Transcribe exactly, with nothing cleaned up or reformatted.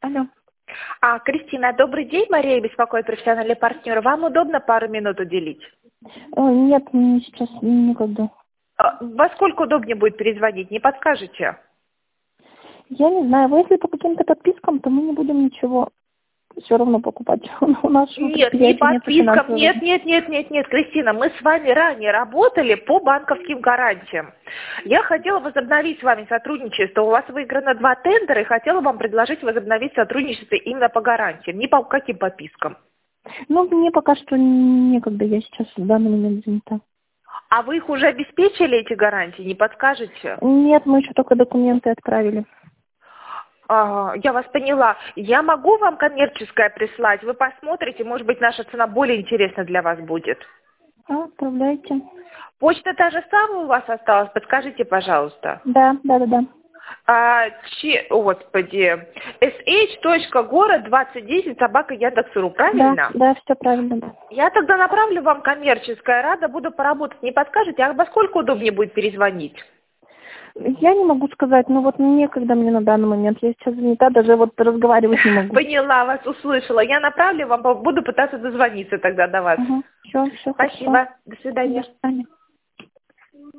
Алло. А, Кристина, добрый день. Мария беспокоит, профессиональный партнер. Вам удобно пару минут уделить? Ой, нет, мне сейчас некогда. А, Во сколько удобнее будет перезвонить? Не подскажете? Я не знаю, вы если по каким-то подпискам, то мы не будем ничего все равно покупать. У нашего Нет, не предприятия нет подпискам. финансового. Нет, нет, нет, нет, нет, Кристина, мы с вами ранее работали по банковским гарантиям. Я хотела возобновить с вами сотрудничество. У вас выиграно два тендера, и хотела вам предложить возобновить сотрудничество именно по гарантиям, не по каким подпискам. Ну, мне пока что некогда, я сейчас в данный момент занята. А вы их уже обеспечили, эти гарантии, не подскажете? Нет, мы еще только документы отправили. А, я вас поняла. Я могу вам коммерческое прислать? Вы посмотрите, может быть, наша цена более интересна для вас будет. А, отправляйте. Почта та же самая у вас осталась? Подскажите, пожалуйста. Да, да, да, да. А, че, о, господи, sh.город двадцать десять собака Яндекс.ру, правильно? Да, да, все правильно, да. Я тогда направлю вам коммерческое, рада буду поработать. Не подскажете, а во сколько удобнее будет перезвонить? Я не могу сказать, но вот некогда мне на данный момент. Я сейчас занята, даже вот разговаривать не могу. Поняла вас, услышала. Я направлю вам, буду пытаться дозвониться тогда до вас. Угу. Все, все, Спасибо. хорошо. До свидания. До свидания.